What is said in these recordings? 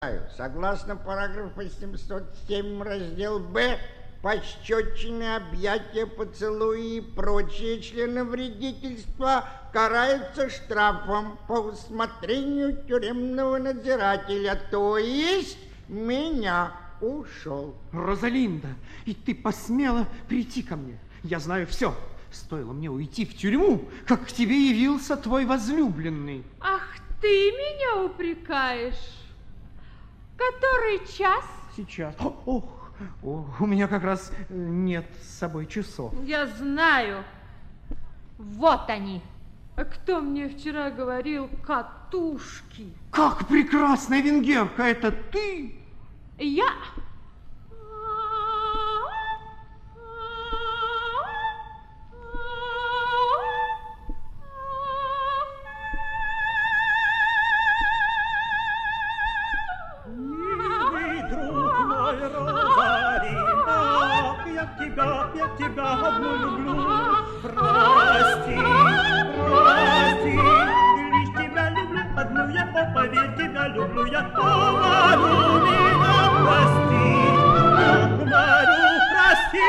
Согласно параграфу 707 раздел Б, пощечины, объятия, поцелуи и прочие члены вредительства караются штрафом по усмотрению тюремного надзирателя, то есть меня. Ушел. Розалинда, и ты посмела прийти ко мне. Я знаю все. Стоило мне уйти в тюрьму, как к тебе явился твой возлюбленный. Ах, ты меня упрекаешь? Который час? Сейчас. Ох, у меня как раз нет с собой часов. Я знаю. Вот они. А кто мне вчера говорил катушки? Как прекрасная венгерка, это ты? Я? Милый друг мой, Розалинда, я тебя одну люблю. Прости, лишь тебя люблю одну я, поверь, тебя люблю я. Уморю меня, прости, уморю, прости.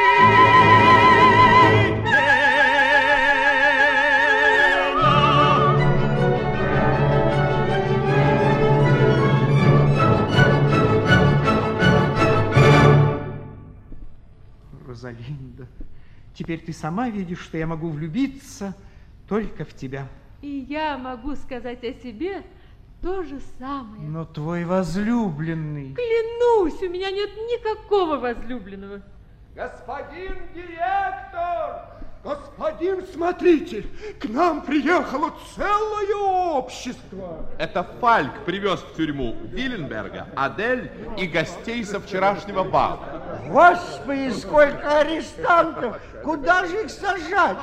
Розалинда, теперь ты сама видишь, что я могу влюбиться только в тебя. И я могу сказать о себе то же самое. Но твой возлюбленный... Клянусь, у меня нет никакого возлюбленного. Господин директор! Господин смотритель, к нам приехало целое общество. Это Фальк привез в тюрьму Виленберга, Адель и гостей со вчерашнего бала. Господи, сколько арестантов! Куда же их сажать?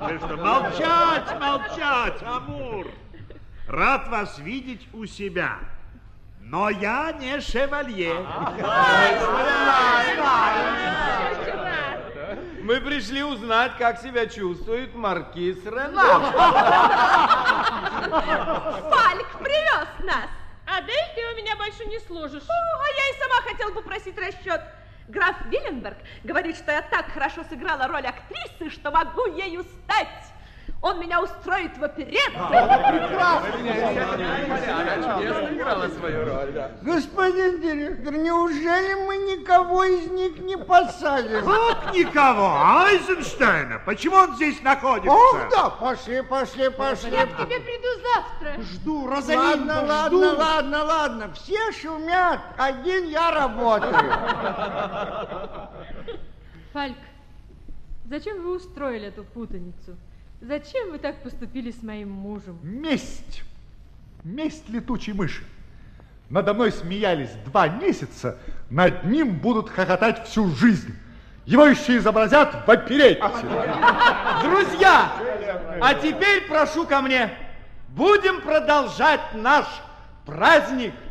Молчать, Амур! Рад вас видеть у себя, но я не шевалье. Мы пришли узнать, как себя чувствует маркиз Ренар. Фальк привез нас. Адель, ты у меня больше не служишь. А я и сама хотела попросить расчет. Граф Виленберг говорит, что я так хорошо сыграла роль актрисы, что могу ею стать. Он меня устроит в оперетте. Господин директор, неужели мы никого из них не посадим? Как никого? Айзенштейна? Почему он здесь находится? Ох да, пошли. Я к тебе приду завтра. Жду, Розалинда, Ладно, все шумят, один я работаю. Фальк, зачем вы устроили эту путаницу? Зачем вы так поступили с моим мужем? Месть. Месть летучей мыши. Надо мной смеялись 2 месяца, над ним будут хохотать всю жизнь. Его еще изобразят в оперетте. Друзья, а теперь прошу ко мне. Будем продолжать наш праздник.